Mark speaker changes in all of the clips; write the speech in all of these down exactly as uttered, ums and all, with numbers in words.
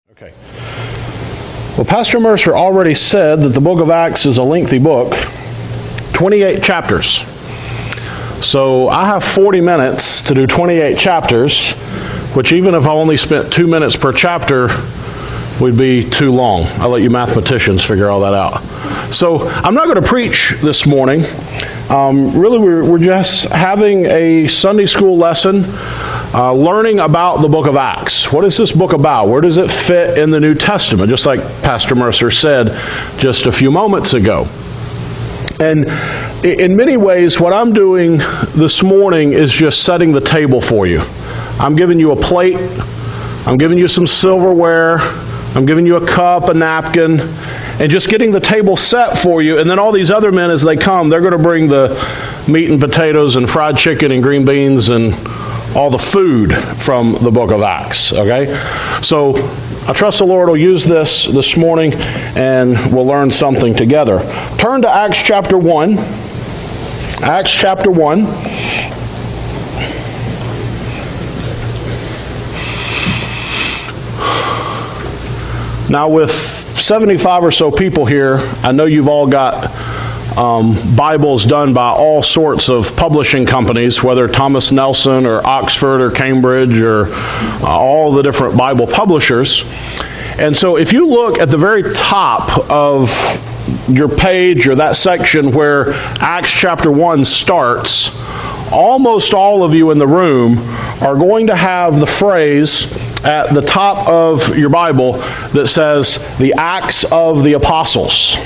Speaker 1: Okay. Well, Pastor Mercer already said that the book of Acts is a lengthy book, twenty-eight chapters. So I have forty minutes to do twenty-eight chapters, which even if I only spent two minutes per chapter, would be too long. I'll let you mathematicians figure all that out. So I'm not going to preach this morning. Um, really, we're, we're just having a Sunday school lesson, uh, learning about the book of Acts. What is this book about? Where does it fit in the New Testament? Just like Pastor Mercer said just a few moments ago. And in many ways, what I'm doing this morning is just setting the table for you. I'm giving you a plate. I'm giving you some silverware. I'm giving you a cup, a napkin, and just getting the table set for you. And then all these other men, as they come, they're going to bring the meat and potatoes and fried chicken and green beans and all the food from the book of Acts. Okay? So I trust the Lord will use this this morning and we'll learn something together. Turn to Acts chapter one. Acts chapter one. Now, with seventy-five or so people here, I know you've all got um, Bibles done by all sorts of publishing companies, whether Thomas Nelson or Oxford or Cambridge or uh, all the different Bible publishers. And so if you look at the very top of your page or that section where Acts chapter one starts, almost all of you in the room are going to have the phrase at the top of your Bible that says, the Acts of the Apostles.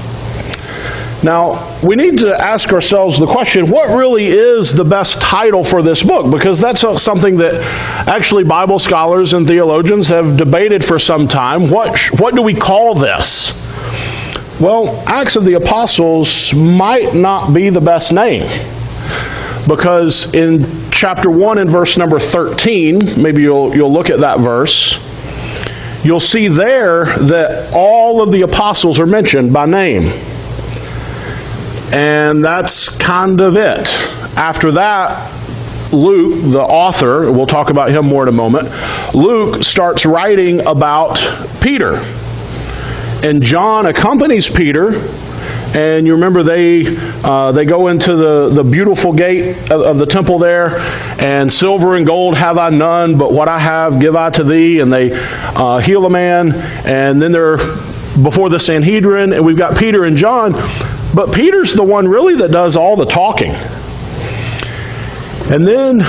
Speaker 1: Now, we need to ask ourselves the question, what really is the best title for this book? Because that's something that actually Bible scholars and theologians have debated for some time. What, what do we call this? Well, Acts of the Apostles might not be the best name. Because in chapter one and verse number thirteen, maybe you'll you'll look at that verse, you'll see there that all of the apostles are mentioned by name. And that's kind of it. After that, Luke, the author, we'll talk about him more in a moment, Luke starts writing about Peter. And John accompanies Peter. And you remember they uh, they go into the, the beautiful gate of, of the temple there, and silver and gold have I none, but what I have give I to thee. And they uh, heal a man, and then they're before the Sanhedrin, and we've got Peter and John. But Peter's the one really that does all the talking. And then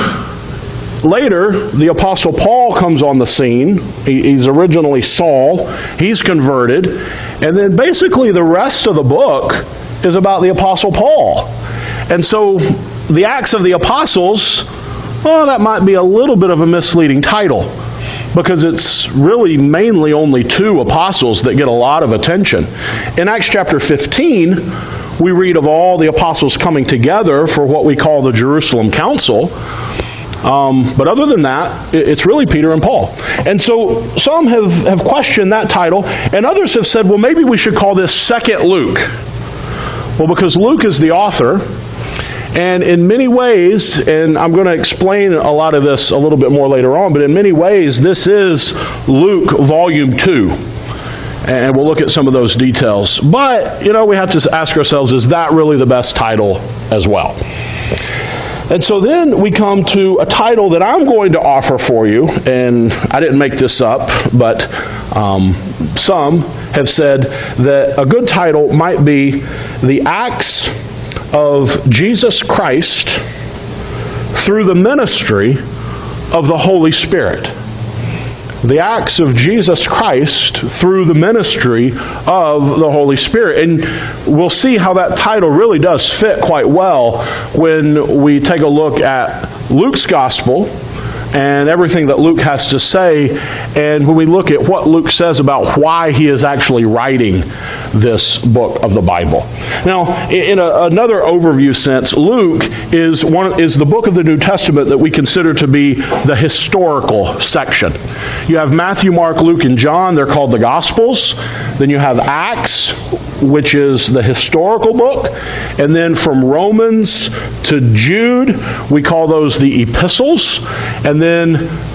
Speaker 1: later, the Apostle Paul comes on the scene. He, he's originally Saul. He's converted. And then basically the rest of the book is about the Apostle Paul. And so the Acts of the Apostles, well, that might be a little bit of a misleading title, because it's really mainly only two apostles that get a lot of attention. In Acts chapter fifteen, we read of all the apostles coming together for what we call the Jerusalem Council. Um, but other than that, it's really Peter and Paul. And so some have, have questioned that title, and others have said, well, maybe we should call this Second Luke. Well, because Luke is the author, and in many ways, and I'm going to explain a lot of this a little bit more later on, but in many ways, this is Luke volume two. And we'll look at some of those details. But, you know, we have to ask ourselves, is that really the best title as well? And so then we come to a title that I'm going to offer for you, and I didn't make this up, but um, some have said that a good title might be The Acts of Jesus Christ through the Ministry of the Holy Spirit. The Acts of Jesus Christ through the ministry of the Holy Spirit. And we'll see how that title really does fit quite well when we take a look at Luke's Gospel and everything that Luke has to say, and when we look at what Luke says about why he is actually writing this book of the Bible. Now, in a, another overview sense, Luke is one is the book of the New Testament that we consider to be the historical section. You have Matthew, Mark, Luke, and John. They're called the Gospels. Then you have Acts, which is the historical book. And then from Romans to Jude, we call those the epistles. And then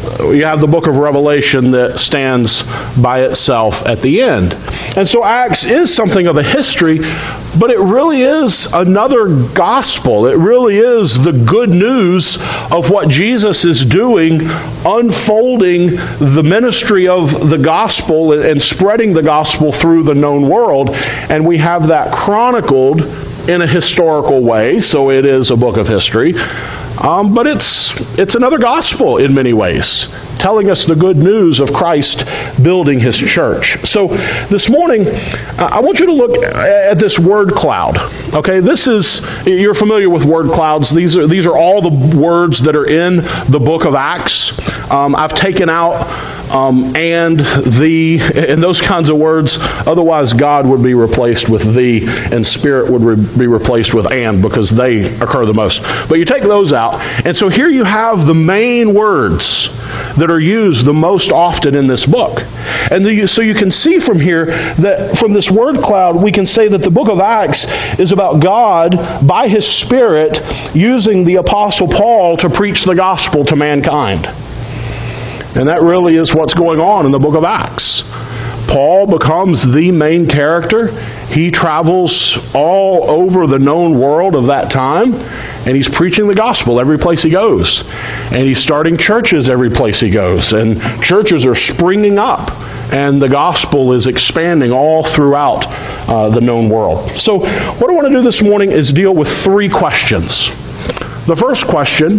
Speaker 1: you have the book of Revelation that stands by itself at the end. And so Acts is something of a history, but it really is another gospel. It really is the good news of what Jesus is doing, unfolding the ministry of the gospel and spreading the gospel through the known world. And we have that chronicled in a historical way, so it is a book of history. Um, but it's it's another gospel in many ways, telling us the good news of Christ building His church. So this morning, uh, I want you to look at this word cloud. Okay, this is, you're familiar with word clouds. These are these are all the words that are in the book of Acts. Um, I've taken out um, and, the, and those kinds of words. Otherwise, God would be replaced with the, and Spirit would re- be replaced with and, because they occur the most. But you take those out, and so here you have the main words that are used the most often in this book. And the, so you can see from here that from this word cloud, we can say that the book of Acts is about God, by His Spirit, using the Apostle Paul to preach the gospel to mankind. And that really is what's going on in the book of Acts. Paul becomes the main character. He travels all over the known world of that time, and he's preaching the gospel every place he goes. And he's starting churches every place he goes. And churches are springing up, and the gospel is expanding all throughout uh, the known world. So what I want to do this morning is deal with three questions. The first question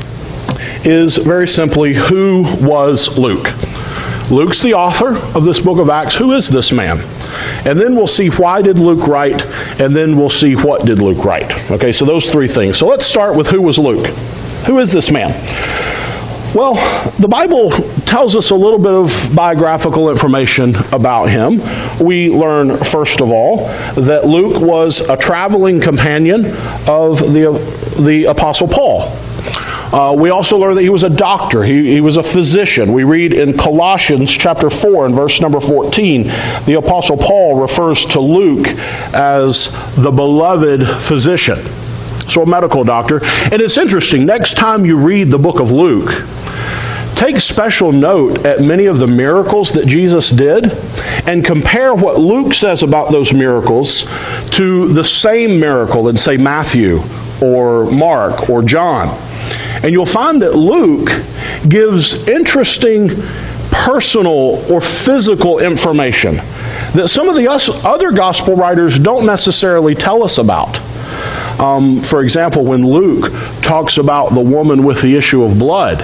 Speaker 1: is very simply, who was Luke? Luke's the author of this book of Acts. Who is this man? And then we'll see, why did Luke write, and then we'll see, what did Luke write? Okay, so those three things. So let's start with, who was Luke? Who is this man? Well, the Bible tells us a little bit of biographical information about him. We learn, first of all, that Luke was a traveling companion of the, the Apostle Paul. Uh, we also learn that he was a doctor. He, he was a physician. We read in Colossians chapter four and verse number fourteen, the Apostle Paul refers to Luke as the beloved physician. So a medical doctor. And it's interesting, next time you read the book of Luke, take special note at many of the miracles that Jesus did and compare what Luke says about those miracles to the same miracle in, say, Matthew or Mark or John. And you'll find that Luke gives interesting personal or physical information that some of the other gospel writers don't necessarily tell us about. Um, for example, when Luke talks about the woman with the issue of blood,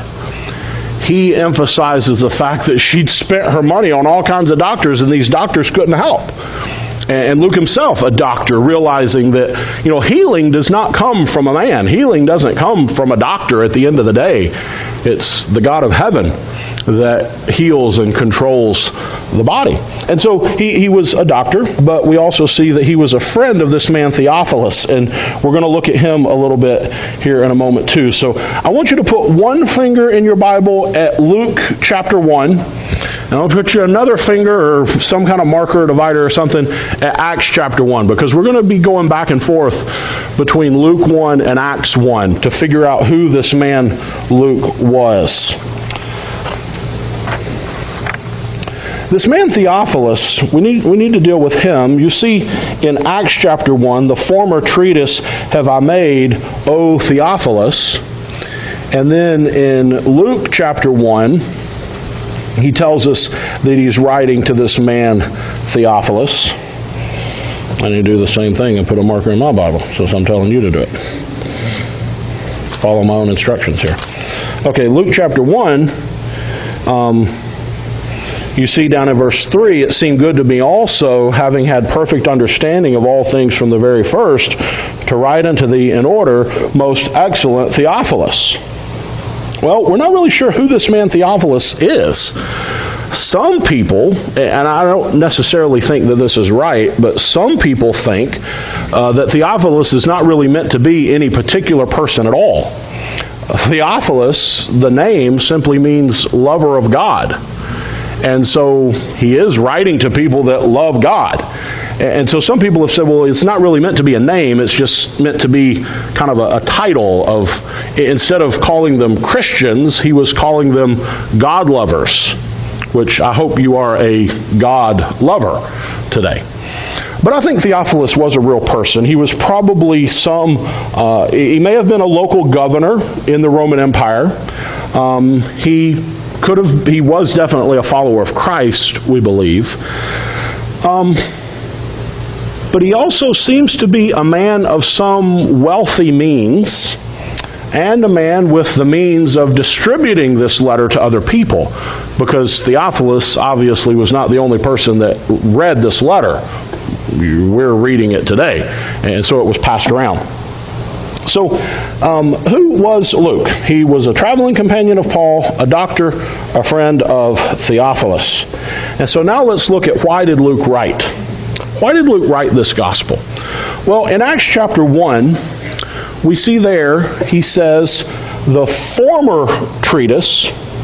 Speaker 1: he emphasizes the fact that she'd spent her money on all kinds of doctors, and these doctors couldn't help. And Luke himself, a doctor, realizing that, you know, healing does not come from a man. Healing doesn't come from a doctor at the end of the day. It's the God of heaven that heals and controls the body. And so he, he was a doctor, but we also see that he was a friend of this man Theophilus, and we're going to look at him a little bit here in a moment too. So I want you to put one finger in your Bible at Luke chapter one. And I'll put you another finger or some kind of marker or divider or something at Acts chapter one, because we're going to be going back and forth between Luke one and Acts one to figure out who this man Luke was. This man Theophilus, we need, we need to deal with him. You see in Acts chapter one, the former treatise have I made, O Theophilus. And then in Luke chapter one, he tells us that he's writing to this man Theophilus. I need to do the same thing and put a marker in my Bible, so I'm telling you to do it. Follow my own instructions here. Okay, Luke chapter one, um, you see down in verse three, it seemed good to me also, having had perfect understanding of all things from the very first, to write unto thee in order, most excellent Theophilus. Well, we're not really sure who this man Theophilus is. Some people, and I don't necessarily think that this is right, but some people think uh, that Theophilus is not really meant to be any particular person at all. Theophilus, the name, simply means lover of God. And so he is writing to people that love God. And so some people have said, well, it's not really meant to be a name, it's just meant to be kind of a, a title of, instead of calling them Christians, he was calling them God lovers, which I hope you are a God lover today. But I think Theophilus was a real person. He was probably some, uh, he may have been a local governor in the Roman Empire. Um, he could have, he was definitely a follower of Christ, we believe. Um, but he also seems to be a man of some wealthy means, and a man with the means of distributing this letter to other people, because Theophilus obviously was not the only person that read this letter. We're reading it today, and so it was passed around. So, um, who was Luke? He was a traveling companion of Paul, a doctor, a friend of Theophilus. And so now let's look at, why did Luke write? Why did Luke write this gospel? Well, in Acts chapter one, we see there, he says, the former treatise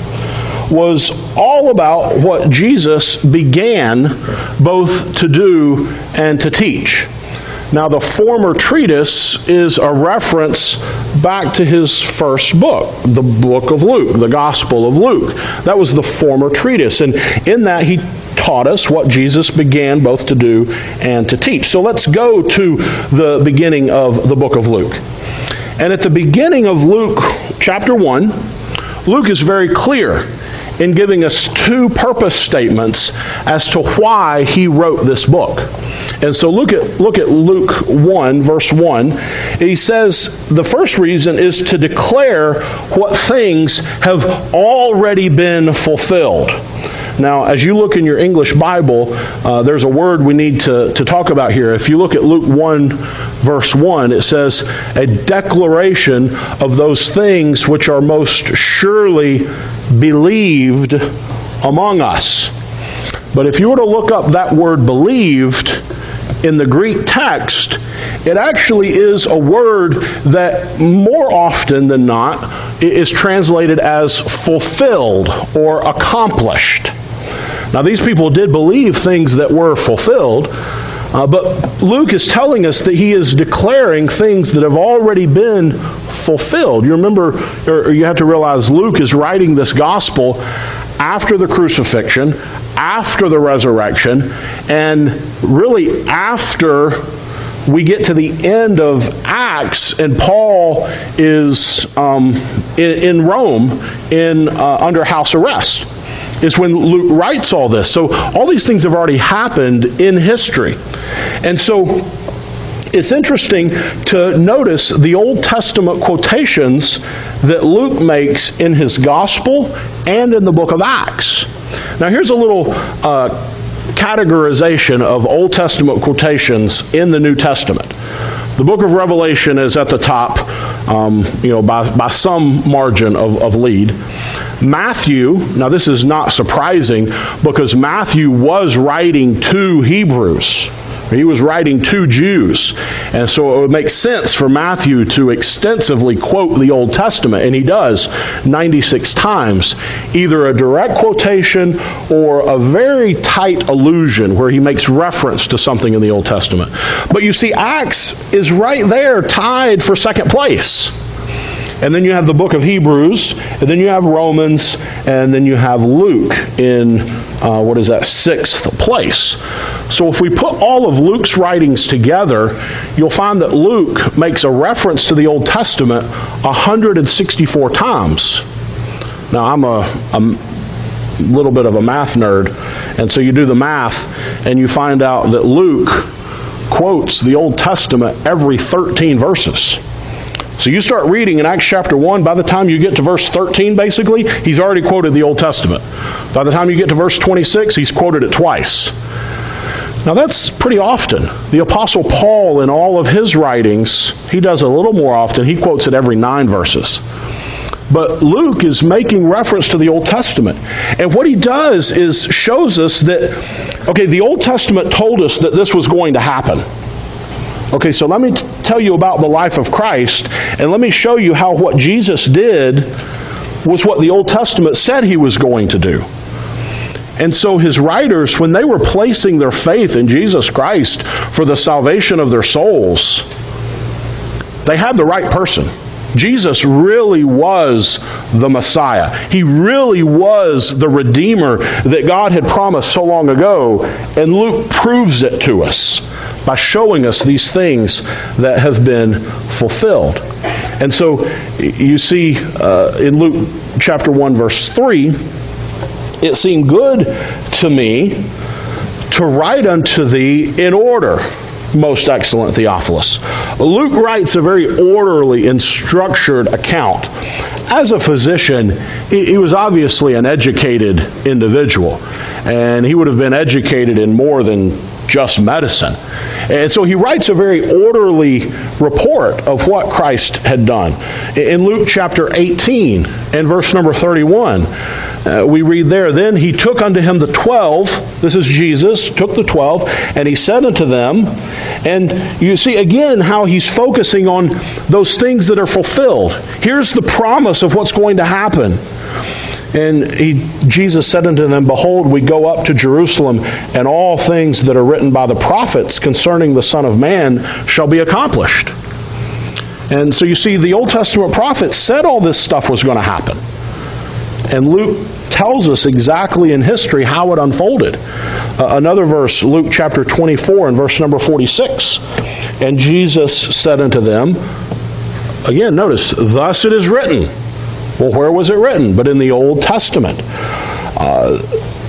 Speaker 1: was all about what Jesus began both to do and to teach. Now, the former treatise is a reference back to his first book, the book of Luke, the Gospel of Luke. That was the former treatise, and in that he taught us what Jesus began both to do and to teach. So let's go to the beginning of the book of Luke. And at the beginning of Luke chapter one, Luke is very clear in giving us two purpose statements as to why he wrote this book. And so look at look at Luke one, verse one. He says the first reason is to declare what things have already been fulfilled. Now, as you look in your English Bible, uh, there's a word we need to, to talk about here. If you look at Luke one, verse one, it says, a declaration of those things which are most surely believed among us. But if you were to look up that word believed in the Greek text, it actually is a word that more often than not is translated as fulfilled or accomplished. Now, these people did believe things that were fulfilled, uh, but Luke is telling us that he is declaring things that have already been fulfilled. You remember, or you have to realize, Luke is writing this gospel after the crucifixion, after the resurrection, and really after we get to the end of Acts, and Paul is um, in, in Rome in uh, under house arrest. Is when Luke writes all this. So all these things have already happened in history. And so it's interesting to notice the Old Testament quotations that Luke makes in his gospel and in the book of Acts. Now here's a little uh, categorization of Old Testament quotations in the New Testament. The book of Revelation is at the top, um, you know, by, by some margin of, of lead. Matthew, now this is not surprising because Matthew was writing to Hebrews. He was writing to Jews. And so it would make sense for Matthew to extensively quote the Old Testament, and he does ninety-six times. Either a direct quotation or a very tight allusion where he makes reference to something in the Old Testament. But you see, Acts is right there tied for second place. And then you have the book of Hebrews, and then you have Romans, and then you have Luke in, uh, what is that, sixth place. So if we put all of Luke's writings together, you'll find that Luke makes a reference to the Old Testament one hundred sixty-four times. Now, I'm a, a little bit of a math nerd, and so you do the math, and you find out that Luke quotes the Old Testament every thirteen verses. So you start reading in Acts chapter one, by the time you get to verse thirteen, basically, he's already quoted the Old Testament. By the time you get to verse twenty-six, he's quoted it twice. Now that's pretty often. The Apostle Paul, in all of his writings, he does a little more often. He quotes it every nine verses. But Luke is making reference to the Old Testament. And what he does is shows us that, okay, the Old Testament told us that this was going to happen. Okay, so let me t- tell you about the life of Christ, and let me show you how what Jesus did was what the Old Testament said he was going to do. And so his writers, when they were placing their faith in Jesus Christ for the salvation of their souls, they had the right person. Jesus really was the Messiah. He really was the Redeemer that God had promised so long ago. And Luke proves it to us by showing us these things that have been fulfilled. And so you see uh, in Luke chapter one, verse three, it seemed good to me to write unto thee in order, most excellent Theophilus. Luke writes a very orderly and structured account. As a physician, he, he was obviously an educated individual, and he would have been educated in more than just medicine. And so he writes a very orderly report of what Christ had done. In Luke chapter eighteen and verse number thirty-one, uh, we read there, Then he took unto him the twelve, this is Jesus, took the twelve, and he said unto them, and you see again how he's focusing on those things that are fulfilled. Here's the promise of what's going to happen. And he, Jesus said unto them, Behold, we go up to Jerusalem, and all things that are written by the prophets concerning the Son of Man shall be accomplished. And so you see, the Old Testament prophets said all this stuff was going to happen. And Luke tells us exactly in history how it unfolded. Uh, another verse, Luke chapter twenty-four and verse number forty-six. And Jesus said unto them, again, notice, thus it is written. Well, where was it written? But in the Old Testament. Uh,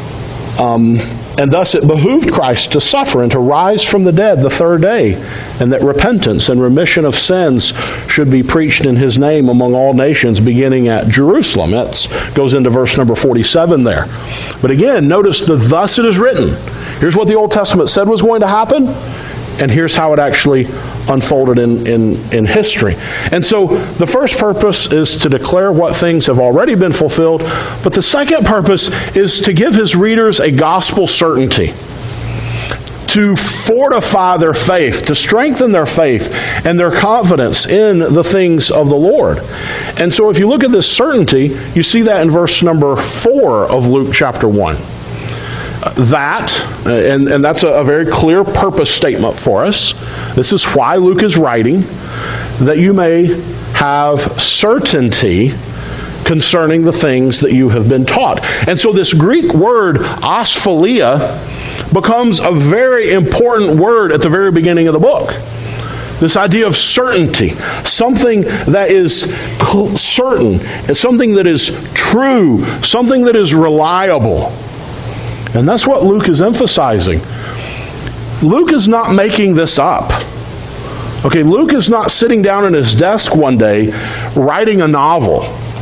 Speaker 1: um, and thus it behooved Christ to suffer and to rise from the dead the third day, and that repentance and remission of sins should be preached in his name among all nations, beginning at Jerusalem. That goes into verse number forty-seven there. But again, notice the thus it is written. Here's what the Old Testament said was going to happen, and here's how it actually unfolded in, in, in history. And so the first purpose is to declare what things have already been fulfilled, but the second purpose is to give his readers a gospel certainty, to fortify their faith, to strengthen their faith and their confidence in the things of the Lord. And so if you look at this certainty, you see that in verse number four of Luke chapter one. That, and, and that's a, a very clear purpose statement for us. This is why Luke is writing, that you may have certainty concerning the things that you have been taught. And so this Greek word, asphalia, becomes a very important word at the very beginning of the book. This idea of certainty, something that is certain, something that is true, something that is reliable. And that's what Luke is emphasizing. Luke is not making this up. Okay, Luke is not sitting down at his desk one day writing a novel.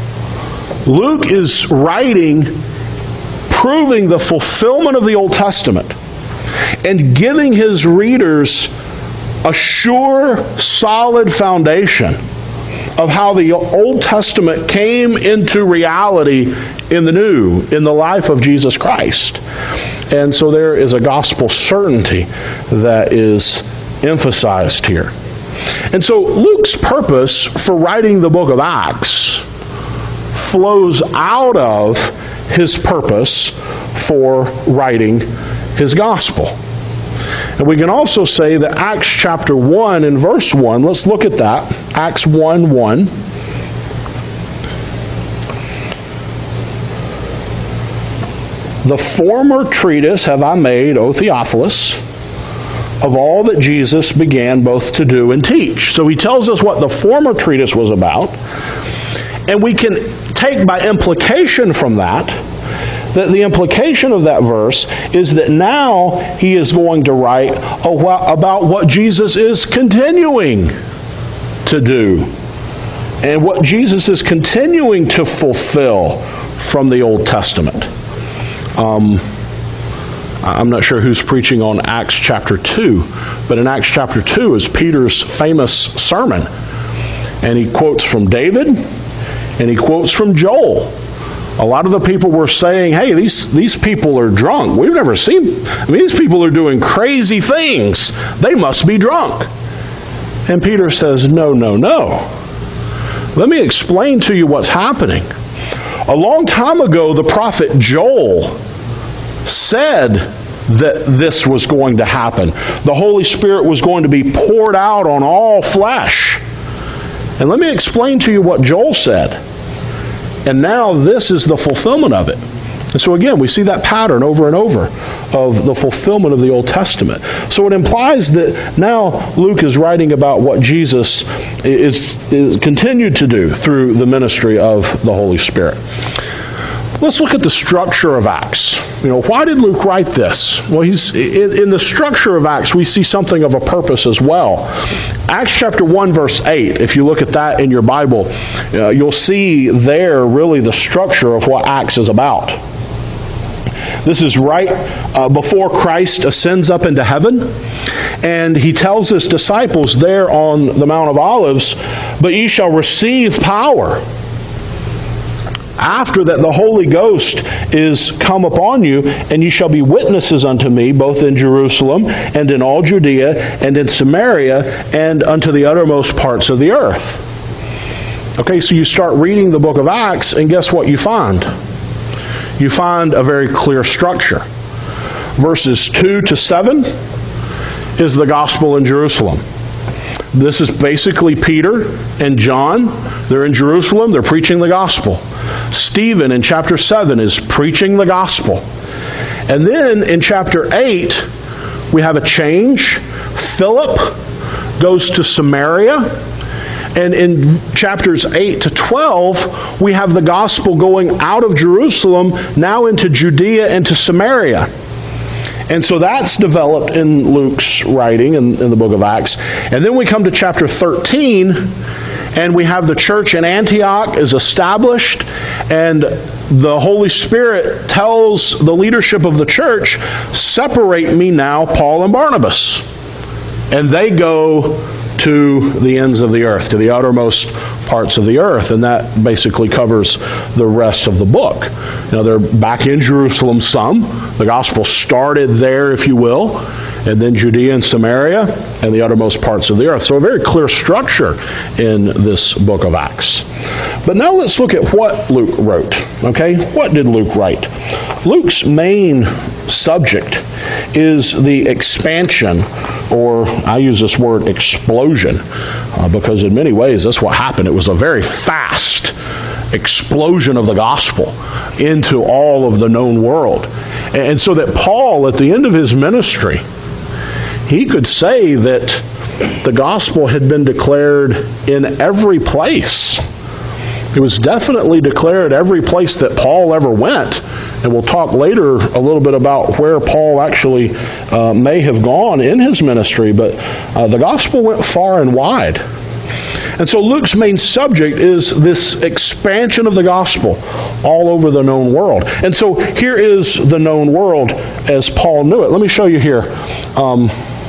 Speaker 1: Luke is writing, proving the fulfillment of the Old Testament and giving his readers a sure, solid foundation of how the Old Testament came into reality in the New, in the life of Jesus Christ. And so there is a gospel certainty that is emphasized here. And so Luke's purpose for writing the book of Acts flows out of his purpose for writing his gospel. And we can also say that Acts chapter one and verse one, let's look at that. Acts one one. The former treatise have I made, O Theophilus, of all that Jesus began both to do and teach. So he tells us what the former treatise was about. And we can take by implication from that, that the implication of that verse is that now he is going to write about what Jesus is continuing to do and what Jesus is continuing to fulfill from the Old Testament. Um, I'm not sure who's preaching on Acts chapter two, but in Acts chapter two is Peter's famous sermon. And he quotes from David, and he quotes from Joel. A lot of the people were saying, hey, these, these people are drunk. We've never seen, I mean, these people are doing crazy things. They must be drunk. And Peter says, no, no, no. Let me explain to you what's happening. A long time ago, the prophet Joel said that this was going to happen. The Holy Spirit was going to be poured out on all flesh. And let me explain to you what Joel said. And now this is the fulfillment of it. And so again, we see that pattern over and over of the fulfillment of the Old Testament. So it implies that now Luke is writing about what Jesus is, is continued to do through the ministry of the Holy Spirit. Let's look at the structure of Acts. You know, why did Luke write this? Well, he's in, in the structure of Acts, we see something of a purpose as well. Acts chapter one, verse eight, if you look at that in your Bible, uh, you'll see there really the structure of what Acts is about. This is right uh, before Christ ascends up into heaven, and he tells his disciples there on the Mount of Olives, "But ye shall receive power after that the Holy Ghost is come upon you, and ye shall be witnesses unto me, both in Jerusalem, and in all Judea, and in Samaria, and unto the uttermost parts of the earth." Okay, so you start reading the book of Acts, and guess what you find? You find a very clear structure. Verses two to seven is the gospel in Jerusalem. This is basically Peter and John. They're in Jerusalem. They're preaching the gospel. Stephen in chapter seven is preaching the gospel. And then in chapter eight, we have a change. Philip goes to Samaria. And in chapters eight to twelve, we have the gospel going out of Jerusalem now into Judea and to Samaria. And so that's developed in Luke's writing in, in the book of Acts. And then we come to chapter thirteen, and we have the church in Antioch is established, and the Holy Spirit tells the leadership of the church, "Separate me now, Paul and Barnabas." And they go to the ends of the earth, to the uttermost parts of the earth. And that basically covers the rest of the book. Now, they're back in Jerusalem some. The gospel started there, if you will, and then Judea and Samaria and the uttermost parts of the earth. So a very clear structure in this book of Acts. But now let's look at what Luke wrote. Okay, what did Luke write? Luke's main subject is the expansion, or I use this word explosion, uh, because in many ways that's what happened. It was a very fast explosion of the gospel into all of the known world. And so that Paul, at the end of his ministry, he could say that the gospel had been declared in every place. It was definitely declared every place that Paul ever went. And we'll talk later a little bit about where Paul actually uh, may have gone in his ministry. But uh, the gospel went far and wide. And so Luke's main subject is this expansion of the gospel all over the known world. And so here is the known world as Paul knew it. Let me show you here. Um,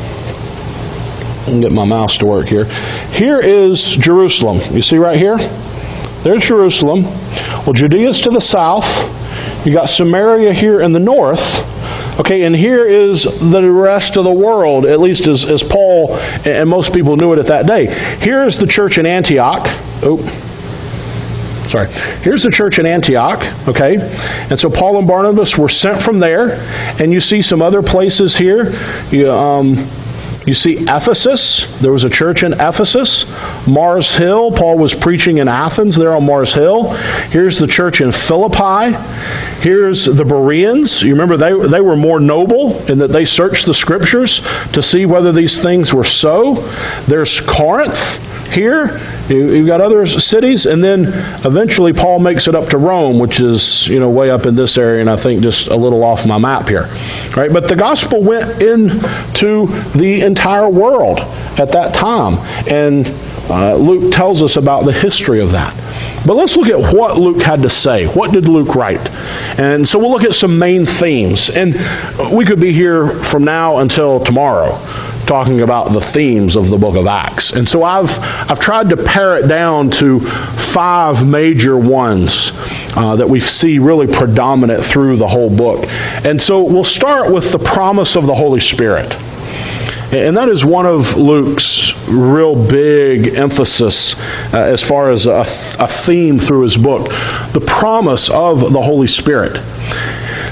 Speaker 1: I can get my mouse to work here. Here is Jerusalem. You see right here? There's Jerusalem. Well, Judea's to the south. You got Samaria here in the north. Okay, and here is the rest of the world, at least as, as Paul and most people knew it at that day. Here is the church in Antioch. Oh, sorry. Here's the church in Antioch, okay? And so Paul and Barnabas were sent from there. And you see some other places here. You, um, you see Ephesus. There was a church in Ephesus. Mars Hill. Paul was preaching in Athens there on Mars Hill. Here's the church in Philippi. Here's the Bereans. You remember they, they were more noble in that they searched the scriptures to see whether these things were so. There's Corinth here. You, you've got other cities. And then eventually Paul makes it up to Rome, which is, you know, way up in this area, and I think just a little off my map here. Right? But the gospel went into the entire world at that time. And uh, Luke tells us about the history of that. But let's look at what Luke had to say. What did Luke write? And so we'll look at some main themes. And we could be here from now until tomorrow talking about the themes of the book of Acts. And so I've I've tried to pare it down to five major ones uh, that we see really predominant through the whole book. And so we'll start with the promise of the Holy Spirit. And that is one of Luke's real big emphasis uh, as far as a, a theme through his book. The promise of the Holy Spirit.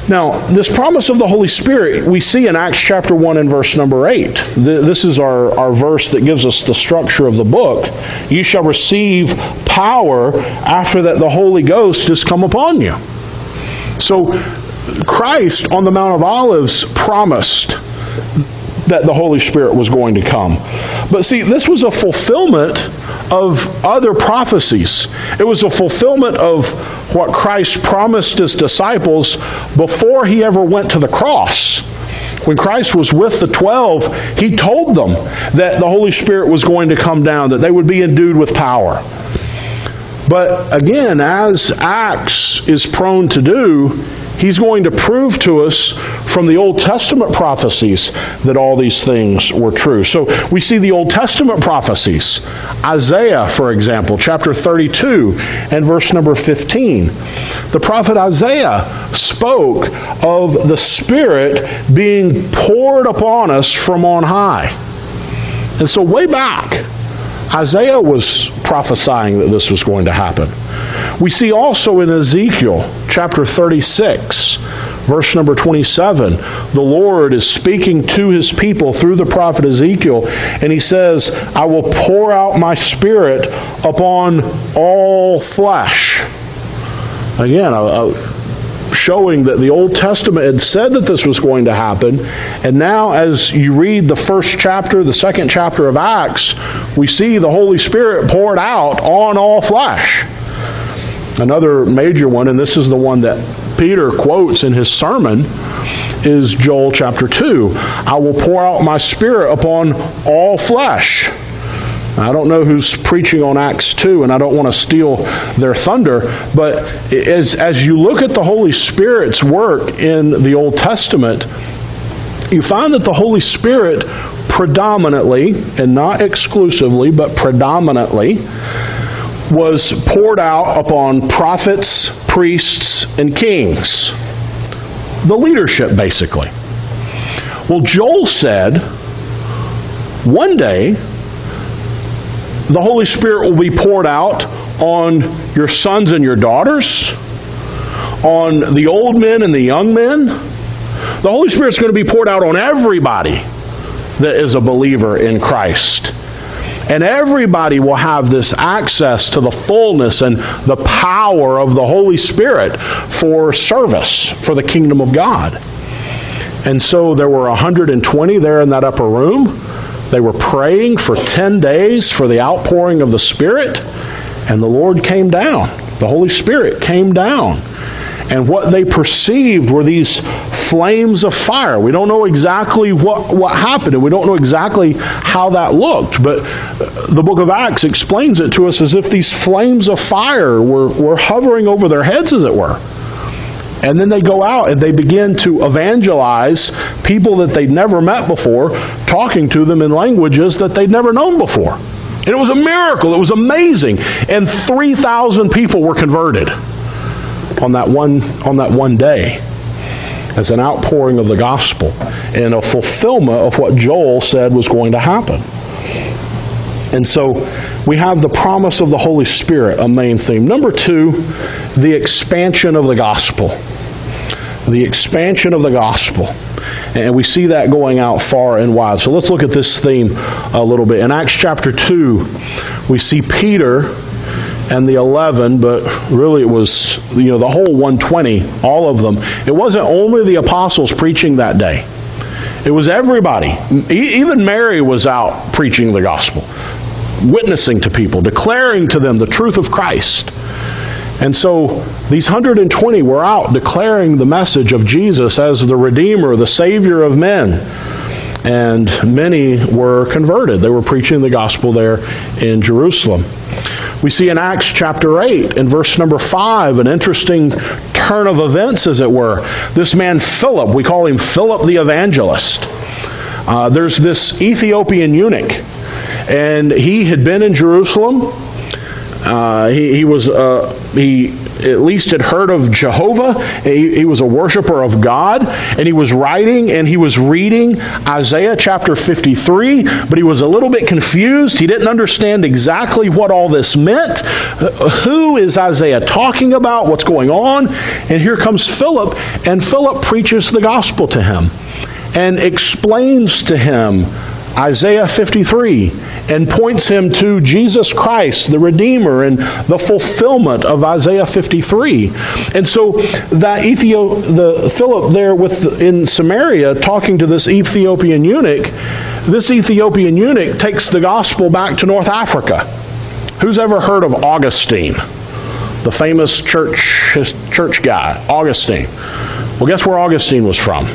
Speaker 1: Now, this promise of the Holy Spirit, we see in Acts chapter one and verse number eight. This is our, our verse that gives us the structure of the book. You shall receive power after that the Holy Ghost has come upon you. So, Christ on the Mount of Olives promised that the Holy Spirit was going to come. But see, this was a fulfillment of other prophecies. It was a fulfillment of what Christ promised his disciples before he ever went to the cross. When Christ was with the twelve, he told them that the Holy Spirit was going to come down, that they would be endued with power. But again, as Acts is prone to do, he's going to prove to us from the Old Testament prophecies that all these things were true. So we see the Old Testament prophecies. Isaiah, for example, chapter thirty-two and verse number fifteen. The prophet Isaiah spoke of the Spirit being poured upon us from on high. And so way back, Isaiah was prophesying that this was going to happen. We see also in Ezekiel chapter thirty-six, verse number twenty-seven, the Lord is speaking to his people through the prophet Ezekiel, and he says, I will pour out my Spirit upon all flesh. Again, a, a showing that the Old Testament had said that this was going to happen, and now as you read the first chapter, the second chapter of Acts, we see the Holy Spirit poured out on all flesh. Another major one, and this is the one that Peter quotes in his sermon, is Joel chapter two. I will pour out my Spirit upon all flesh. I don't know who's preaching on Acts two, and I don't want to steal their thunder, but as, as you look at the Holy Spirit's work in the Old Testament, you find that the Holy Spirit predominantly, and not exclusively, but predominantly, was poured out upon prophets, priests, and kings. The leadership, basically. Well, Joel said, one day, the Holy Spirit will be poured out on your sons and your daughters, on the old men and the young men. The Holy Spirit's going to be poured out on everybody that is a believer in Christ. And everybody will have this access to the fullness and the power of the Holy Spirit for service for the kingdom of God. And so there were one hundred twenty there in that upper room. They were praying for ten days for the outpouring of the Spirit, and the Lord came down. The Holy Spirit came down. And what they perceived were these flames of fire. We don't know exactly what, what happened, and we don't know exactly how that looked, but the book of Acts explains it to us as if these flames of fire were, were hovering over their heads, as it were. And then they go out and they begin to evangelize people that they'd never met before, talking to them in languages that they'd never known before. And it was a miracle. It was amazing. And three thousand people were converted on that one on that one day as an outpouring of the gospel and a fulfillment of what Joel said was going to happen. And so we have the promise of the Holy Spirit, a main theme. Number two, the expansion of the gospel. The expansion of the gospel. And we see that going out far and wide. So let's look at this theme a little bit. In Acts chapter two, we see Peter and the eleven, but really it was, you know, the whole one hundred twenty, all of them. It wasn't only the apostles preaching that day. It was everybody. Even Mary was out preaching the gospel, witnessing to people, declaring to them the truth of Christ. And so these one hundred twenty were out declaring the message of Jesus as the Redeemer, the Savior of men. And many were converted. They were preaching the gospel there in Jerusalem. We see in Acts chapter eight, in verse number five, an interesting turn of events, as it were. This man Philip, we call him Philip the Evangelist. Uh, there's this Ethiopian eunuch, and he had been in Jerusalem. Uh, he, he was uh, he at least had heard of Jehovah. He, he was a worshiper of God, and he was writing and he was reading Isaiah chapter fifty-three, but he was a little bit confused. He didn't understand exactly what all this meant. Uh, who is Isaiah talking about? What's going on? And here comes Philip, and Philip preaches the gospel to him and explains to him Isaiah fifty-three and points him to Jesus Christ, the Redeemer, and the fulfillment of Isaiah fifty-three. And so that Ethio- the Philip there with in Samaria talking to this Ethiopian eunuch, this Ethiopian eunuch takes the gospel back to North Africa. Who's ever heard of Augustine, the famous church church guy, Augustine? Well, guess where Augustine was from?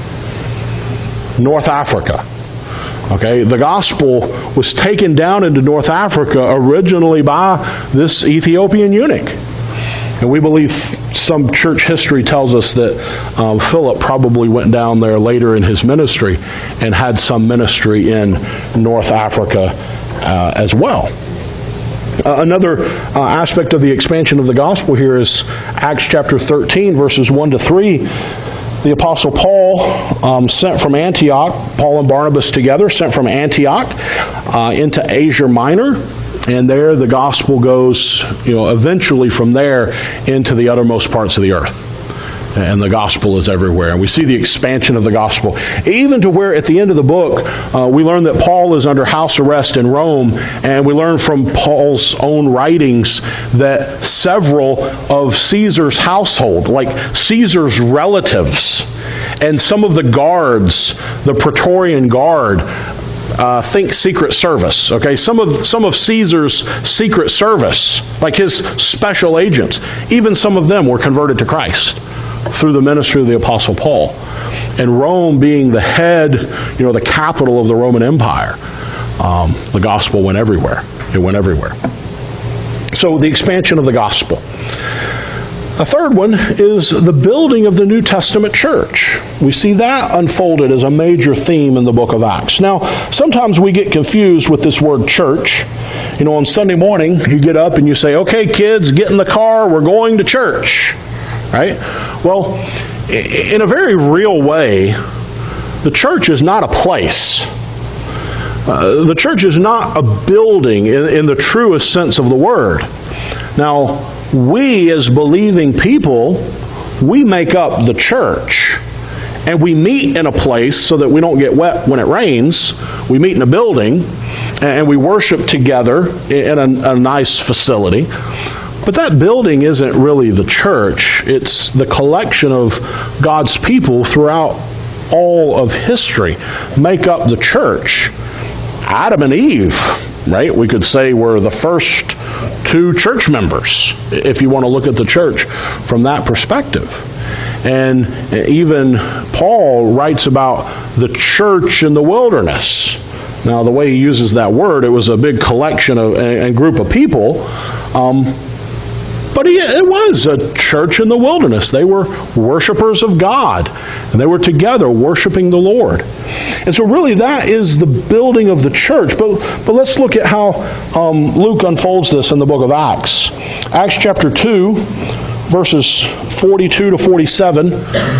Speaker 1: North Africa. Okay, the gospel was taken down into North Africa originally by this Ethiopian eunuch. And we believe some church history tells us that um, Philip probably went down there later in his ministry and had some ministry in North Africa uh, as well. Uh, another uh, aspect of the expansion of the gospel here is Acts chapter thirteen, verses one to three. The Apostle Paul, um, sent from Antioch, Paul and Barnabas together, sent from Antioch uh, into Asia Minor, and there the gospel goes, you know, eventually from there into the uttermost parts of the earth. And the gospel is everywhere. And we see the expansion of the gospel. Even to where at the end of the book, uh, we learn that Paul is under house arrest in Rome. And we learn from Paul's own writings that several of Caesar's household, like Caesar's relatives, and some of the guards, the Praetorian Guard, Uh, think Secret Service, okay? Some of some of Caesar's Secret Service, like his special agents, even some of them were converted to Christ through the ministry of the Apostle Paul. And Rome being the head, you know, the capital of the Roman Empire, um, the gospel went everywhere. It went everywhere. So the expansion of the gospel. A third one is the building of the New Testament church. We see that unfolded as a major theme in the book of Acts. Now, sometimes we get confused with this word church. You know, on Sunday morning, you get up and you say, okay, kids, get in the car, we're going to church. Right? Well, in a very real way, the church is not a place. Uh, the church is not a building in, in the truest sense of the word. Now, we as believing people, we make up the church. And we meet in a place so that we don't get wet when it rains. We meet in a building and we worship together in a, a nice facility. But that building isn't really the church. It's the collection of God's people throughout all of history make up the church. Adam and Eve, right? We could say were the first two church members, if you want to look at the church from that perspective. And even Paul writes about the church in the wilderness. Now, the way he uses that word, it was a big collection of and group of people. Um, But it was a church in the wilderness. They were worshipers of God. And they were together worshiping the Lord. And so really that is the building of the church. But, but let's look at how um, Luke unfolds this in the book of Acts. Acts chapter two, verses forty-two to forty-seven.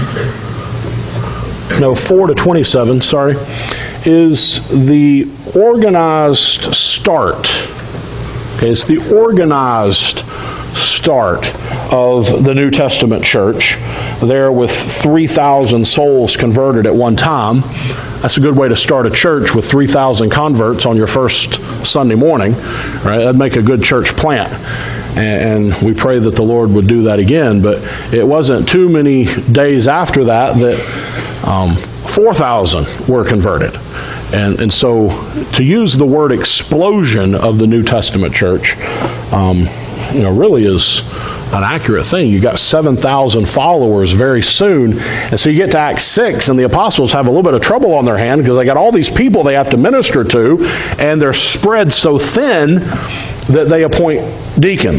Speaker 1: No, four to twenty-seven, sorry. Is the organized start. Okay, it's the organized start of the New Testament church, there with three thousand souls converted at one time. That's a good way to start a church, with three thousand converts on your first Sunday morning. Right? That'd make a good church plant. And we pray that the Lord would do that again. But it wasn't too many days after that that um, four thousand were converted. And, and so to use the word explosion of the New Testament church, um, you know, really is an accurate thing. You got seven thousand followers very soon. And so you get to Acts six, and the apostles have a little bit of trouble on their hand because they got all these people they have to minister to, and they're spread so thin that they appoint deacons.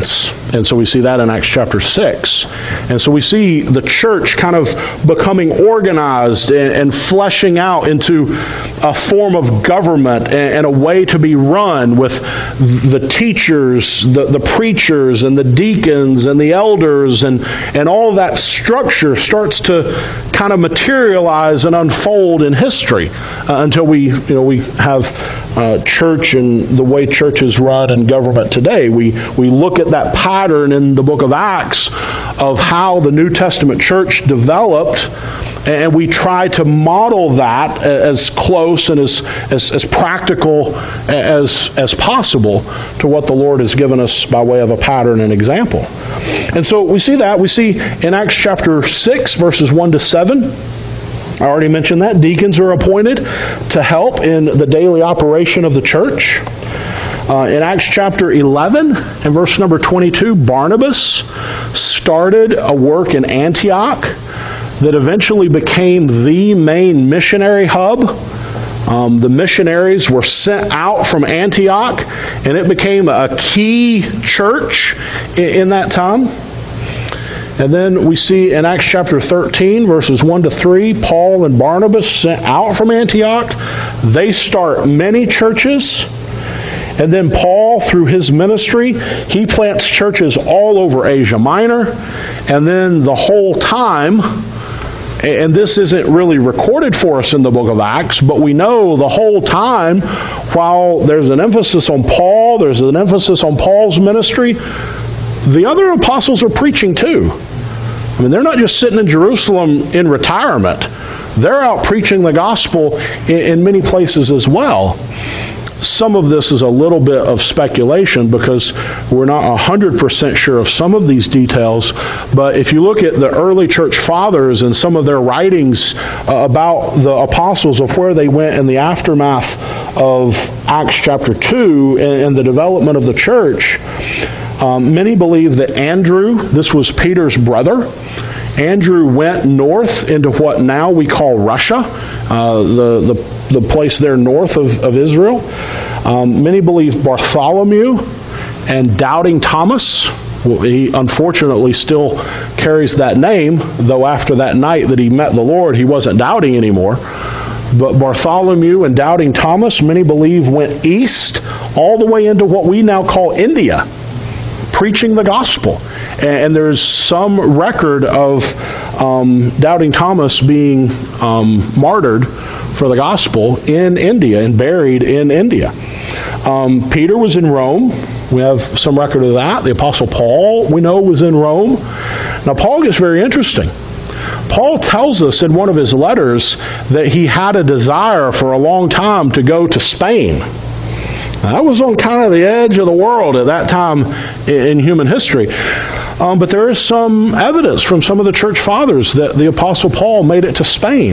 Speaker 1: And so we see that in Acts chapter six. And so we see the church kind of becoming organized and, and fleshing out into a form of government and, and a way to be run with the teachers, the, the preachers, and the deacons, and the elders, and, and all of that structure starts to kind of materialize and unfold in history uh, until we, you know, we have uh, church and the way churches run and government today. We we look at that pattern in the book of Acts of how the New Testament church developed, and we try to model that as close and as as, as practical as as possible to what the Lord has given us by way of a pattern and example. And so we see that. We see in Acts chapter six, verses one to seven, I already mentioned that. Deacons are appointed to help in the daily operation of the church. Uh, in Acts chapter eleven and verse number twenty-two, Barnabas started a work in Antioch that eventually became the main missionary hub. Um, the missionaries were sent out from Antioch, and it became a key church in, in that time. And then we see in Acts chapter thirteen, verses one to three, Paul and Barnabas sent out from Antioch. They start many churches. And then Paul, through his ministry, he plants churches all over Asia Minor. And then the whole time, and this isn't really recorded for us in the book of Acts, but we know the whole time, while there's an emphasis on Paul, there's an emphasis on Paul's ministry, the other apostles are preaching too. I mean, they're not just sitting in Jerusalem in retirement. They're out preaching the gospel in, in many places as well. Some of this is a little bit of speculation because we're not one hundred percent sure of some of these details. But if you look at the early church fathers and some of their writings uh, about the apostles, of where they went in the aftermath of Acts chapter two and, and the development of the church, um, many believe that Andrew, this was Peter's brother, Andrew went north into what now we call Russia, uh, the, the the place there north of, of Israel. Um, many believe Bartholomew and Doubting Thomas, well, he unfortunately still carries that name, though after that night that he met the Lord, he wasn't doubting anymore. But Bartholomew and Doubting Thomas, many believe, went east all the way into what we now call India, preaching the gospel. And, and there's some record of um, Doubting Thomas being um, martyred for the gospel in India and buried in India. Um, Peter was in Rome. We have some record of that. The Apostle Paul, we know, was in Rome. Now, Paul gets very interesting. Paul tells us in one of his letters that he had a desire for a long time to go to Spain. Now, that was on kind of the edge of the world at that time in human history. Um, but there is some evidence from some of the church fathers that the Apostle Paul made it to Spain.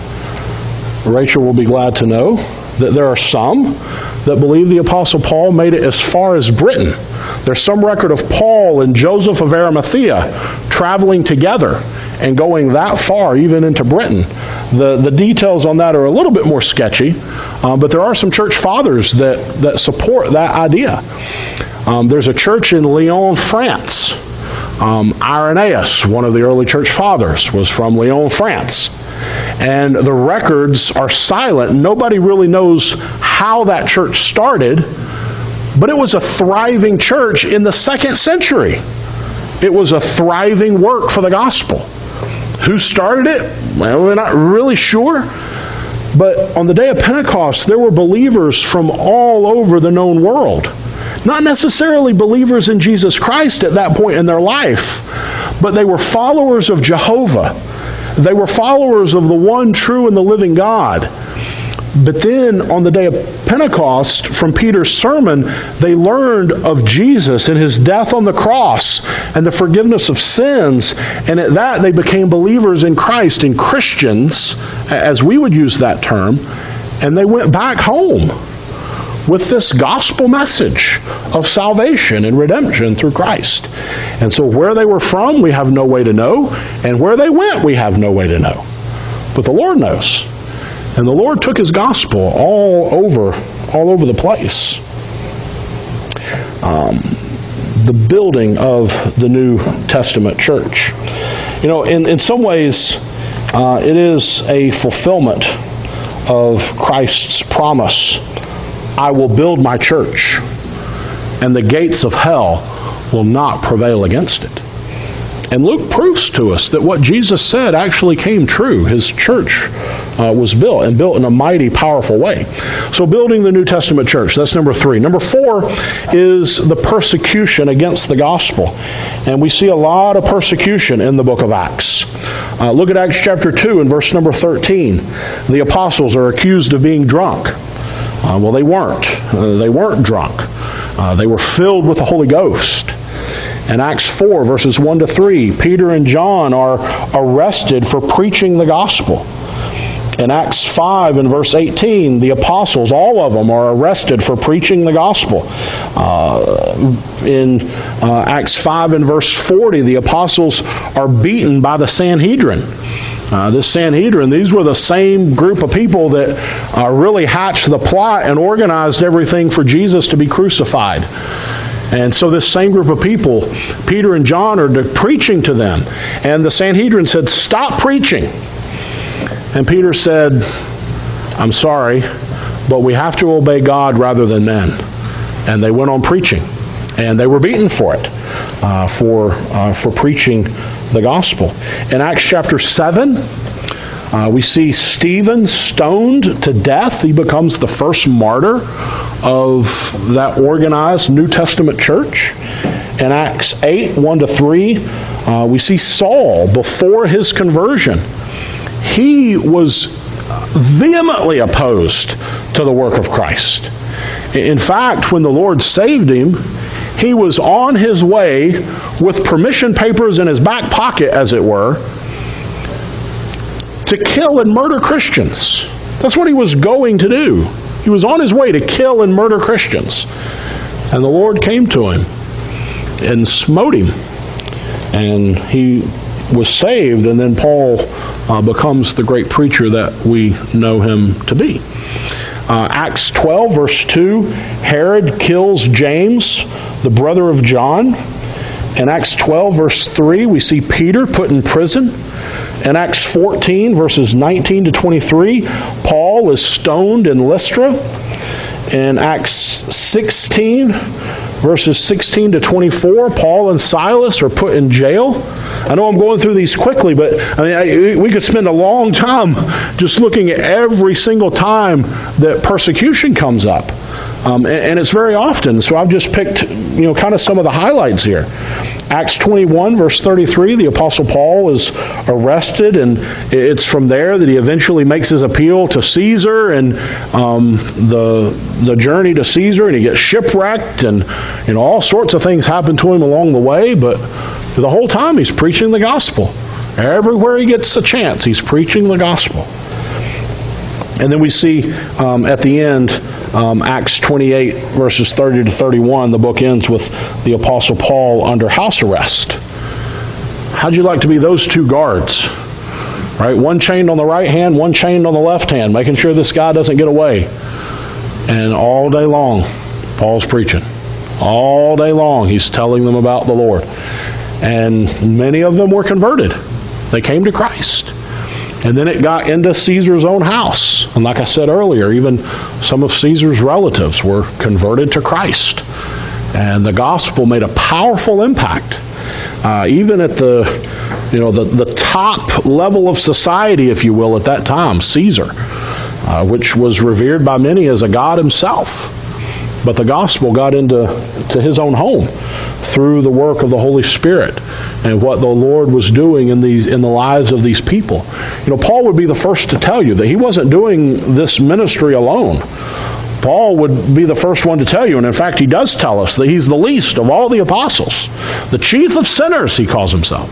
Speaker 1: Rachel will be glad to know that there are some that believe the Apostle Paul made it as far as Britain. There's some record of Paul and Joseph of Arimathea traveling together and going that far, even into Britain. The, the details on that are a little bit more sketchy, uh, but there are some church fathers that, that support that idea. Um, there's a church in Lyon, France. Um, Irenaeus, one of the early church fathers, was from Lyon, France. And the records are silent. Nobody really knows how that church started, but it was a thriving church in the second century. It was a thriving work for the gospel. Who started it? Well, we're not really sure. But on the day of Pentecost, there were believers from all over the known world. Not necessarily believers in Jesus Christ at that point in their life, but they were followers of Jehovah. They were followers of the one true and the living God. But then on the day of Pentecost, from Peter's sermon, they learned of Jesus and his death on the cross and the forgiveness of sins. And at that, they became believers in Christ and Christians, as we would use that term. And they went back home with this gospel message of salvation and redemption through Christ. And so where they were from, we have no way to know. And where they went, we have no way to know. But the Lord knows. And the Lord took his gospel all over, all over the place. Um, the building of the New Testament church. You know, in, in some ways, uh, it is a fulfillment of Christ's promise. I will build my church, and the gates of hell will not prevail against it. And Luke proves to us that what Jesus said actually came true. His church uh, was built, and built in a mighty, powerful way. So building the New Testament church, that's number three. Number four is the persecution against the gospel. And we see a lot of persecution in the book of Acts. Uh, look at Acts chapter two and verse number thirteen. The apostles are accused of being drunk. Uh, well, they weren't. Uh, they weren't drunk. Uh, they were filled with the Holy Ghost. In Acts four, verses one to three, Peter and John are arrested for preaching the gospel. In Acts five and verse eighteen, the apostles, all of them, are arrested for preaching the gospel. Uh, in uh, Acts five and verse forty, the apostles are beaten by the Sanhedrin. Uh, this Sanhedrin, these were the same group of people that uh, really hatched the plot and organized everything for Jesus to be crucified. And so this same group of people, Peter and John are preaching to them. And the Sanhedrin said, "Stop preaching." And Peter said, "I'm sorry, but we have to obey God rather than men." And they went on preaching. And they were beaten for it, uh, for, uh, for preaching the gospel. In Acts chapter seven, uh, we see Stephen stoned to death. He becomes the first martyr of that organized New Testament church. In Acts eight, one to three, uh, we see Saul, before his conversion, he was vehemently opposed to the work of Christ. In fact, when the Lord saved him, he was on his way with permission papers in his back pocket, as it were, to kill and murder Christians. That's what he was going to do. He was on his way to kill and murder Christians. And the Lord came to him and smote him. And he was saved, and then Paul uh, becomes the great preacher that we know him to be. Uh, Acts twelve, verse two, Herod kills James, the brother of John. In Acts twelve, verse three, we see Peter put in prison. In Acts fourteen, verses nineteen to twenty-three, Paul is stoned in Lystra. In Acts sixteen, verses sixteen to twenty-four, Paul and Silas are put in jail. I know I'm going through these quickly, but I mean, I, we could spend a long time just looking at every single time that persecution comes up. Um, and, and it's very often. So I've just picked, you know, kind of some of the highlights here. Acts twenty-one, verse thirty-three, the Apostle Paul is arrested, and it's from there that he eventually makes his appeal to Caesar, and um, the the journey to Caesar, and he gets shipwrecked, and you know all sorts of things happen to him along the way. But the whole time he's preaching the gospel. Everywhere he gets a chance, he's preaching the gospel. And then we see um, at the end, um, Acts twenty-eight, verses thirty to thirty-one, the book ends with the Apostle Paul under house arrest. How'd you like to be those two guards? Right? One chained on the right hand, one chained on the left hand, making sure this guy doesn't get away. And all day long, Paul's preaching. All day long, he's telling them about the Lord. And many of them were converted. They came to Christ. And then it got into Caesar's own house. And like I said earlier, even some of Caesar's relatives were converted to Christ. And the gospel made a powerful impact. Uh, even at the, you know, the, the top level of society, if you will, at that time, Caesar, uh, which was revered by many as a god himself. But the gospel got into to his own home through the work of the Holy Spirit and what the Lord was doing in these in the lives of these people. You know, Paul would be the first to tell you that he wasn't doing this ministry alone. Paul would be the first one to tell you, and in fact he does tell us that he's the least of all the apostles. The chief of sinners, he calls himself.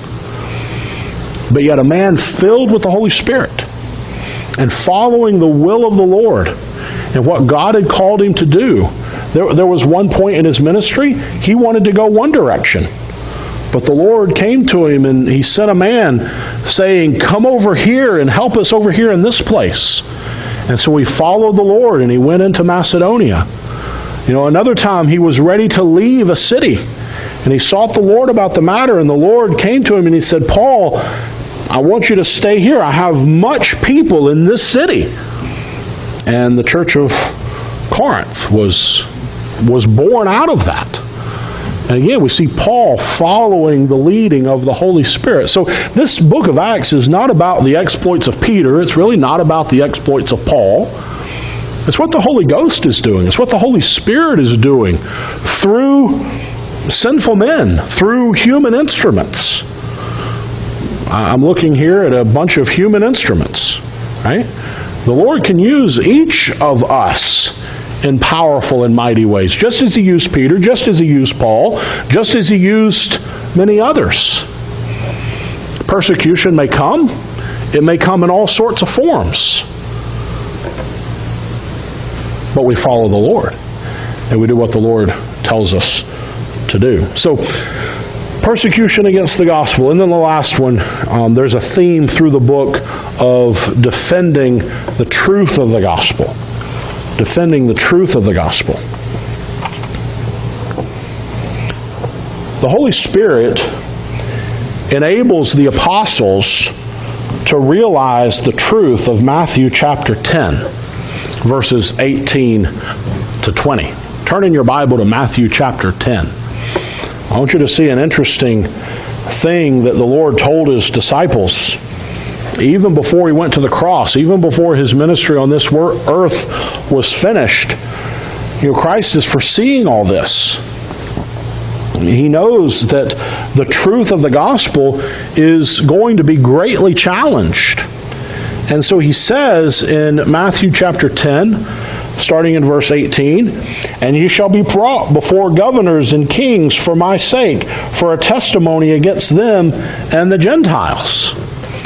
Speaker 1: But yet a man filled with the Holy Spirit and following the will of the Lord and what God had called him to do. There, there was one point in his ministry, he wanted to go one direction. But the Lord came to him and he sent a man saying, "Come over here and help us over here in this place." And so he followed the Lord and he went into Macedonia. You know, another time he was ready to leave a city. And he sought the Lord about the matter, and the Lord came to him and he said, Paul, I want you to stay here. I have much people in this city. And the church of Corinth was, was born out of that. And again, we see Paul following the leading of the Holy Spirit. So this book of Acts is not about the exploits of Peter. It's really not about the exploits of Paul. It's what the Holy Ghost is doing. It's what the Holy Spirit is doing through sinful men, through human instruments. I'm looking here at a bunch of human instruments, right? The Lord can use each of us in powerful and mighty ways, just as he used Peter, just as he used Paul, just as he used many others. Persecution may come. It may come in all sorts of forms. But we follow the Lord, and we do what the Lord tells us to do. So, persecution against the gospel. And then the last one, um, there's a theme through the book of defending the truth of the gospel. Defending the truth of the gospel. The Holy Spirit enables the apostles to realize the truth of Matthew chapter ten, verses eighteen to twenty. Turn in your Bible to Matthew chapter ten. I want you to see an interesting thing that the Lord told his disciples even before he went to the cross, even before his ministry on this earth was finished. You know, Christ is foreseeing all this. He knows that the truth of the gospel is going to be greatly challenged. And so he says in Matthew chapter ten, starting in verse eighteen, and ye shall be brought before governors and kings for my sake, for a testimony against them and the Gentiles.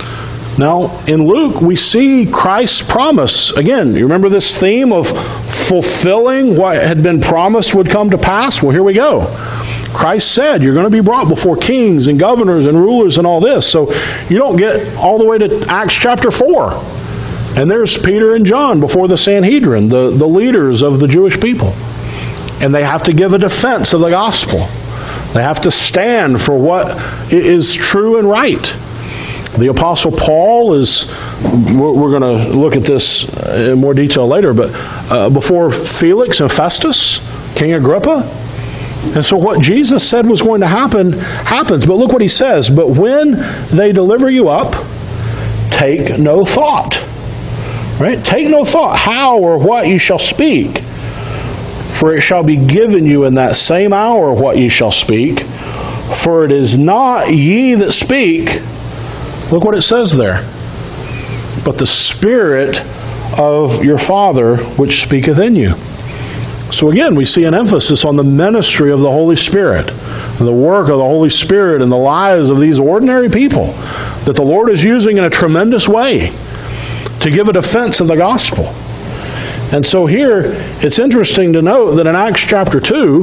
Speaker 1: Now, in Luke, we see Christ's promise. Again, you remember this theme of fulfilling what had been promised would come to pass? Well, here we go. Christ said, you're going to be brought before kings and governors and rulers and all this. So you don't get all the way to Acts chapter four. And there's Peter and John before the Sanhedrin, the, the leaders of the Jewish people. And they have to give a defense of the gospel. They have to stand for what is true and right. The Apostle Paul is, we're going to look at this in more detail later, but uh, before Felix and Festus, King Agrippa. And so what Jesus said was going to happen, happens. But look what he says. But when they deliver you up, take no thought. Right? Take no thought how or what you shall speak. For it shall be given you in that same hour what ye shall speak. For it is not ye that speak. Look what it says there. But the Spirit of your Father which speaketh in you. So again, we see an emphasis on the ministry of the Holy Spirit, the work of the Holy Spirit in the lives of these ordinary people that the Lord is using in a tremendous way to give a defense of the gospel. And so here, it's interesting to note that in Acts chapter two,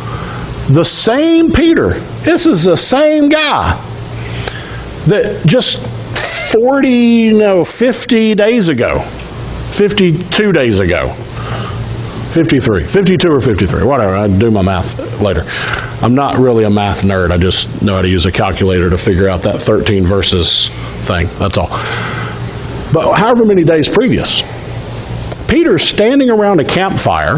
Speaker 1: the same Peter, this is the same guy that just forty, no, fifty days ago, fifty-two days ago, fifty-three, fifty-two or fifty-three, whatever, I do my math later. I'm not really a math nerd, I just know how to use a calculator to figure out that thirteen verses thing, that's all. But however many days previous, Peter's standing around a campfire,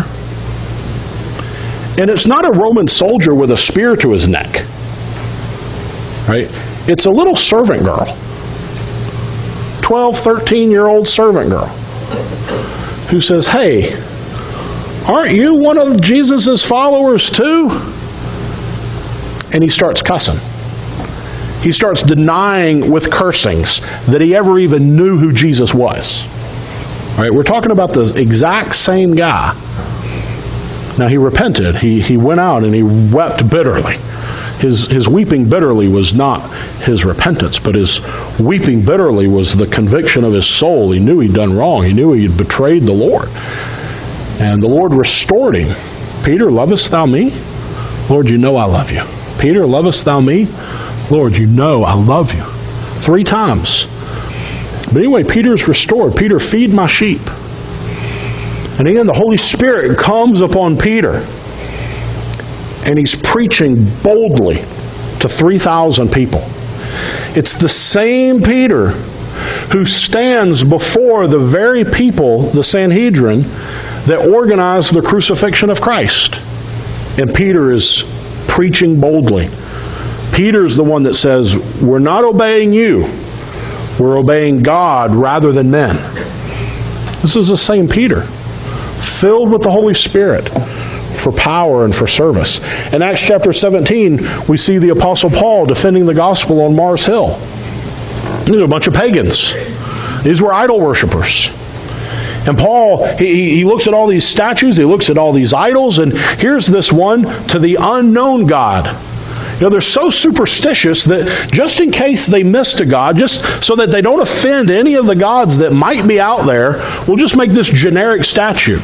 Speaker 1: and it's not a Roman soldier with a spear to his neck, right? It's a little servant girl, twelve, thirteen-year-old servant girl, who says, hey, aren't you one of Jesus' followers too? And he starts cussing. He starts denying with cursings that he ever even knew who Jesus was. All right, we're talking about the exact same guy. Now he repented. He he went out and he wept bitterly. His his weeping bitterly was not his repentance, but his weeping bitterly was the conviction of his soul. He knew he'd done wrong. He knew he had betrayed the Lord. And the Lord restored him. Peter, lovest thou me? Lord, you know I love you. Peter, lovest thou me? Lord, you know I love you. Three times. But anyway, Peter's restored. Peter, feed my sheep. And again, the Holy Spirit comes upon Peter. and he's preaching boldly to three thousand people. It's the same Peter who stands before the very people, the Sanhedrin, that organized the crucifixion of Christ. And Peter is preaching boldly. Peter's the one that says, we're not obeying you. We're obeying God rather than men. This is the same Peter, filled with the Holy Spirit for power and for service. In Acts chapter seventeen, we see the Apostle Paul defending the gospel on Mars Hill. These are a bunch of pagans. These were idol worshipers. And Paul, he, he looks at all these statues, he looks at all these idols, and here's this one, to the unknown God. You know, they're so superstitious that just in case they missed a God, just so that they don't offend any of the gods that might be out there, we'll just make this generic statue.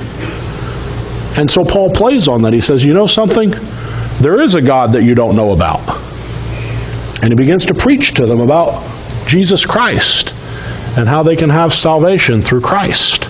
Speaker 1: And so Paul plays on that. He says, you know something? There is a God that you don't know about. And he begins to preach to them about Jesus Christ and how they can have salvation through Christ.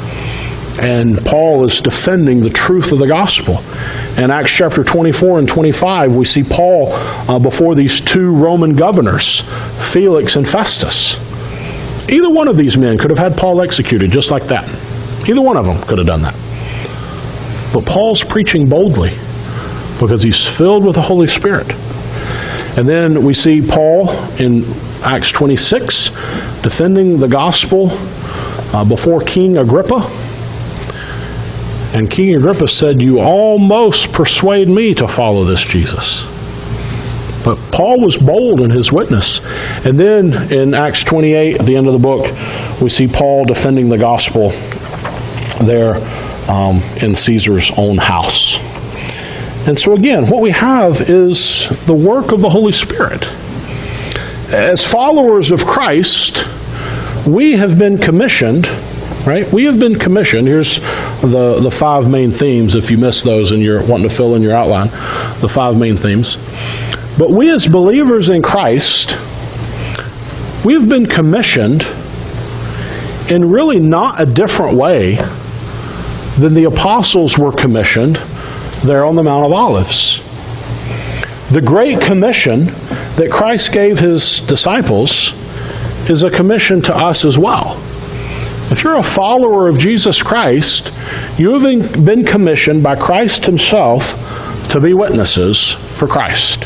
Speaker 1: And Paul is defending the truth of the gospel. In Acts chapter twenty-four and twenty-five, we see Paul uh, before these two Roman governors, Felix and Festus. Either one of these men could have had Paul executed just like that. Either one of them could have done that. But Paul's preaching boldly because he's filled with the Holy Spirit. And then we see Paul in Acts twenty-six defending the gospel uh, before King Agrippa. And King Agrippa said, you almost persuade me to follow this Jesus. But Paul was bold in his witness. And then in Acts twenty-eight, at the end of the book, we see Paul defending the gospel there um, in Caesar's own house. And so again, what we have is the work of the Holy Spirit. As followers of Christ, we have been commissioned, right? We have been commissioned. Here's the, the five main themes, if you missed those and you're wanting to fill in your outline, the five main themes. But we as believers in Christ, we have been commissioned in really not a different way than the apostles were commissioned there on the Mount of Olives. The Great Commission that Christ gave his disciples is a commission to us as well. If you're a follower of Jesus Christ, you have been commissioned by Christ himself to be witnesses for Christ.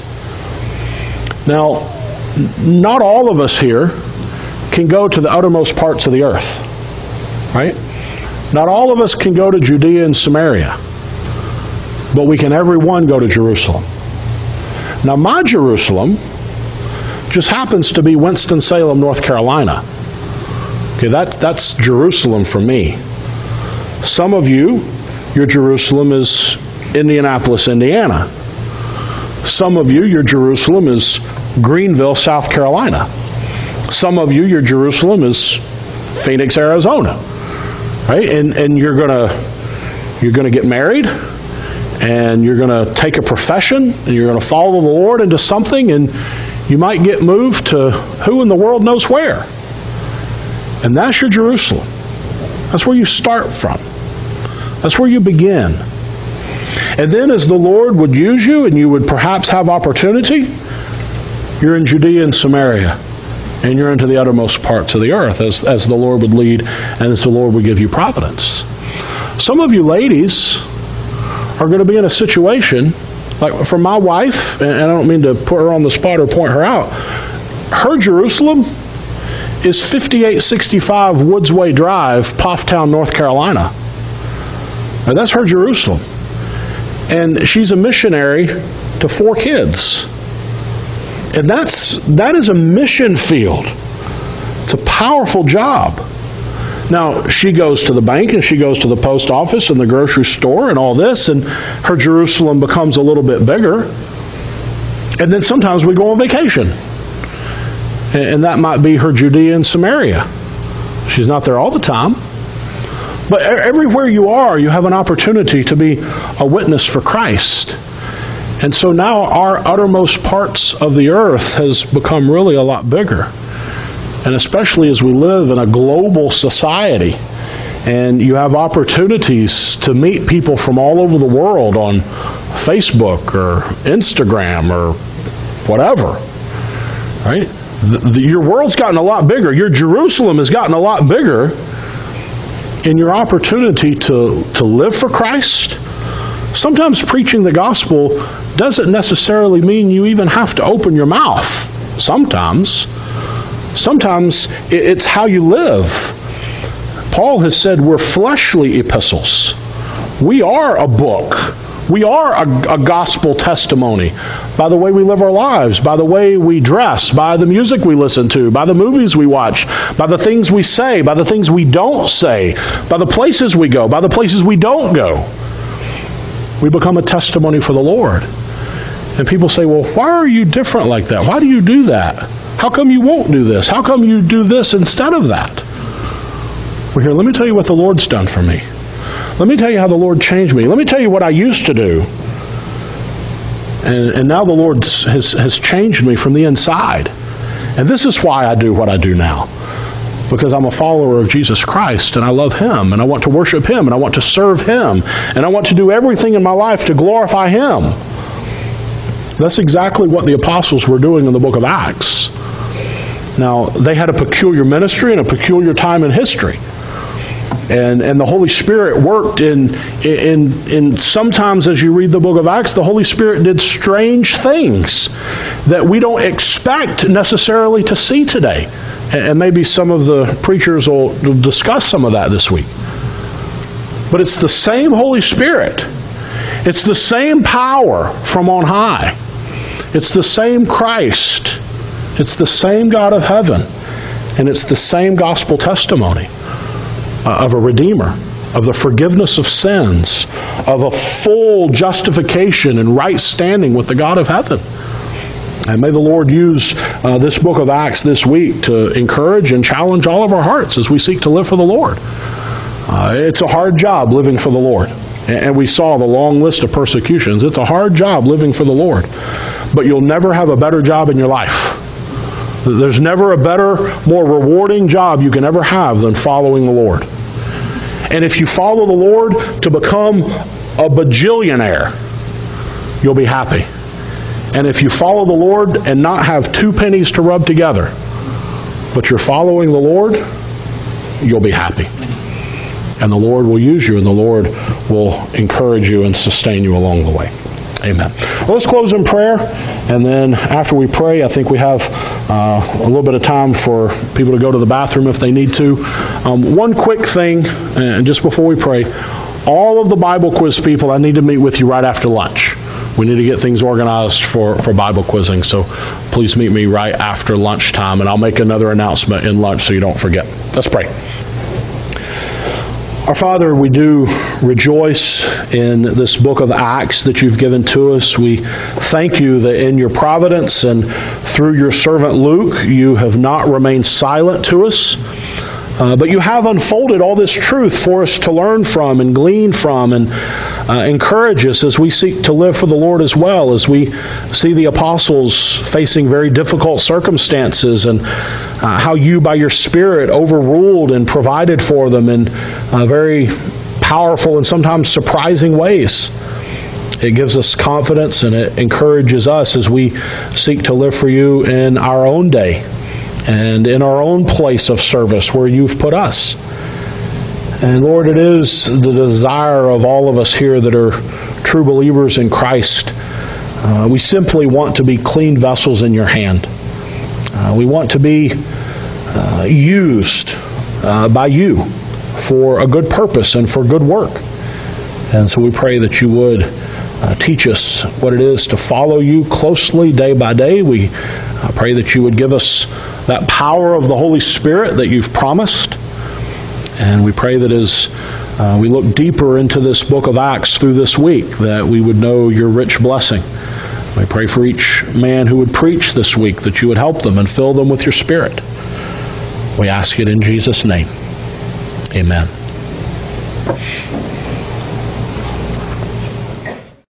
Speaker 1: Now, not all of us here can go to the uttermost parts of the earth, right? Not all of us can go to Judea and Samaria, but we can every one go to Jerusalem. Now, my Jerusalem just happens to be Winston-Salem, North Carolina. Okay, that, that's Jerusalem for me. Some of you, your Jerusalem is Indianapolis, Indiana. Some of you, your Jerusalem is Greenville, South Carolina. Some of you, your Jerusalem is Phoenix, Arizona. Right? And and you're gonna you're gonna get married, and you're gonna take a profession, and you're gonna follow the Lord into something, and you might get moved to who in the world knows where. And that's your Jerusalem. That's where you start from. That's where you begin. And then as the Lord would use you and you would perhaps have opportunity, you're in Judea and Samaria. And you're into the uttermost parts of the earth as, as the Lord would lead and as the Lord would give you providence. Some of you ladies are going to be in a situation, like for my wife, and I don't mean to put her on the spot or point her out, her Jerusalem is fifty-eight sixty-five Woodsway Drive, Pofftown, North Carolina. Now, that's her Jerusalem. And she's a missionary to four kids. And that's that is a mission field. It's a powerful job. Now, she goes to the bank and she goes to the post office and the grocery store and all this, and her Jerusalem becomes a little bit bigger. And then sometimes we go on vacation. And that might be her Judea and Samaria. She's not there all the time. But everywhere you are, you have an opportunity to be a witness for Christ. And so now our uttermost parts of the earth has become really a lot bigger. And especially as we live in a global society, And you have opportunities to meet people from all over the world on Facebook or Instagram or whatever, right? The, the, your world's gotten a lot bigger. Your Jerusalem has gotten a lot bigger. And your opportunity to, to live for Christ, sometimes preaching the gospel doesn't necessarily mean you even have to open your mouth. Sometimes. Sometimes it's how you live. Paul has said we're fleshly epistles. We are a book. We are a, a gospel testimony by the way we live our lives, by the way we dress, by the music we listen to, by the movies we watch, by the things we say, by the things we don't say, by the places we go, by the places we don't go. We become a testimony for the Lord. And people say, well, why are you different like that? Why do you do that? How come you won't do this? How come you do this instead of that? Well, here, let me tell you what the Lord's done for me. Let me tell you how the Lord changed me. Let me tell you what I used to do. And, and now the Lord has, has changed me from the inside. And this is why I do what I do now. Because I'm a follower of Jesus Christ, and I love Him, and I want to worship Him, and I want to serve Him, and I want to do everything in my life to glorify Him. That's exactly what the apostles were doing in the book of Acts. Now, they had a peculiar ministry and a peculiar time in history. And and the Holy Spirit worked in, in, in sometimes as you read the book of Acts, the Holy Spirit did strange things that we don't expect necessarily to see today. And maybe some of the preachers will discuss some of that this week. But it's the same Holy Spirit. It's the same power from on high. It's the same Christ. It's the same God of heaven. And it's the same gospel testimony uh, of a Redeemer, of the forgiveness of sins, of a full justification and right standing with the God of heaven. And may the Lord use uh, this book of Acts this week to encourage and challenge all of our hearts as we seek to live for the Lord. Uh, it's a hard job living for the Lord. And we saw the long list of persecutions. It's a hard job living for the Lord. But you'll never have a better job in your life. There's never a better, more rewarding job you can ever have than following the Lord. And if you follow the Lord to become a bajillionaire, you'll be happy. And if you follow the Lord and not have two pennies to rub together, but you're following the Lord, you'll be happy. And the Lord will use you, and the Lord will encourage you and sustain you along the way. Amen. Well, let's close in prayer, and then after we pray, I think we have uh, a little bit of time for people to go to the bathroom if they need to. Um, one quick thing, and just before we pray, all of the Bible quiz people, I need to meet with you right after lunch. We need to get things organized for, for Bible quizzing, so please meet me right after lunchtime, and I'll make another announcement in lunch so you don't forget. Let's pray. Our Father, we do rejoice in this book of Acts that you've given to us. We thank you that in your providence and through your servant Luke, you have not remained silent to us, uh, but you have unfolded all this truth for us to learn from and glean from and uh, encourage us as we seek to live for the Lord as well, as we see the apostles facing very difficult circumstances and Uh, how you, by your Spirit, overruled and provided for them in uh, very powerful and sometimes surprising ways. It gives us confidence and it encourages us as we seek to live for you in our own day and in our own place of service where you've put us. And Lord, it is the desire of all of us here that are true believers in Christ. Uh, we simply want to be clean vessels in your hand. Uh, we want to be uh, used uh, by you for a good purpose and for good work. And so we pray that you would uh, teach us what it is to follow you closely day by day. We uh, pray that you would give us that power of the Holy Spirit that you've promised. And we pray that as uh, we look deeper into this book of Acts through this week, that we would know your rich blessing. We pray for each man who would preach this week that you would help them and fill them with your Spirit. We ask it in Jesus' name. Amen.